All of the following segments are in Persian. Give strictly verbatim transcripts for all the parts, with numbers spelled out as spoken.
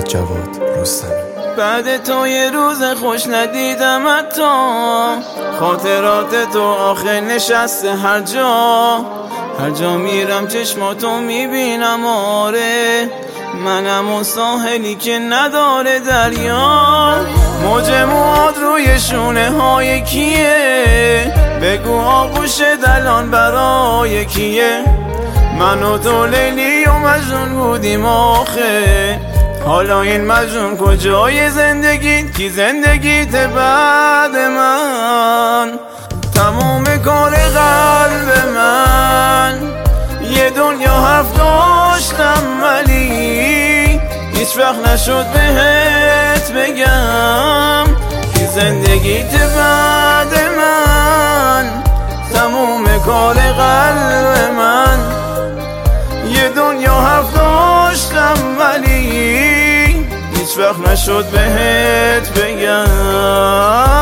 جواد رستمی. بعد تو یه روز خوش ندیدم حتی، خاطرات تو آخه نشسته هر جا. هر جا میرم چشماتو میبینم، آره منم اون ساحلی که نداره دریا. موج مواد روی شونه های کیه؟ بگو آغوش دلان برای کیه؟ من و تو لیلی و مجنون بودیم آخه، حالا این مجنون کجای زندگی؟ کی زندگیت بعد من؟ تمام کار قلب من یه دنیا حرف داشتم، ولی هیچ وقت نشد بهت بگم کی زندگیت بعد من. تمام کار قلب من یه دنیا حرف داشتم، ولی هیچ وقت نشد بهت بگم.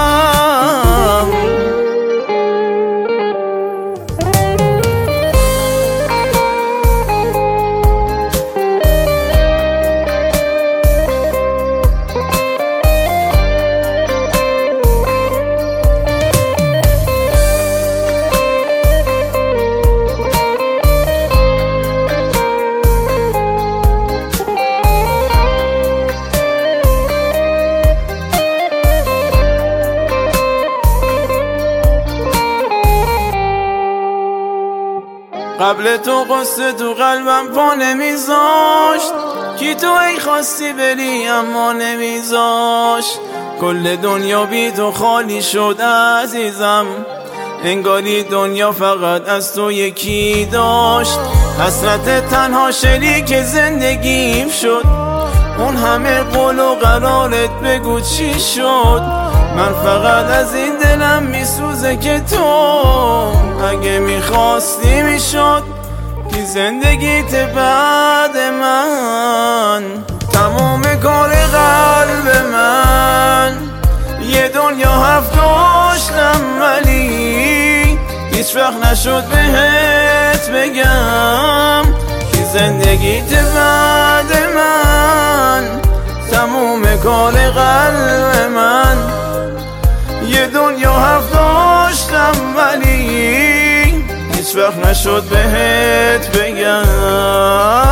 قبل تو قصه تو قلبم پا نمیذاشت، کی تو ای خواستی بری اما نمیذاشت. کل دنیا بی تو خالی شد عزیزم، انگاری دنیا فقط از تو یکی داشت. حسرت تنها شریک زندگیم شد، اون همه قول و قرارت بگو چی شد؟ من فقط از این دلم میسوزه که تو اگه میخواستی میشد کی زندگیت بعد من. تمام کار قلب من یه دنیا حرف داشتم، ولی هیچ وقت نشد بهت بگم کی زندگیت بعد من. تمام کار قلب من یه دنیا حرف داشتم، ولی هیچ وقت نشد بهت بگم.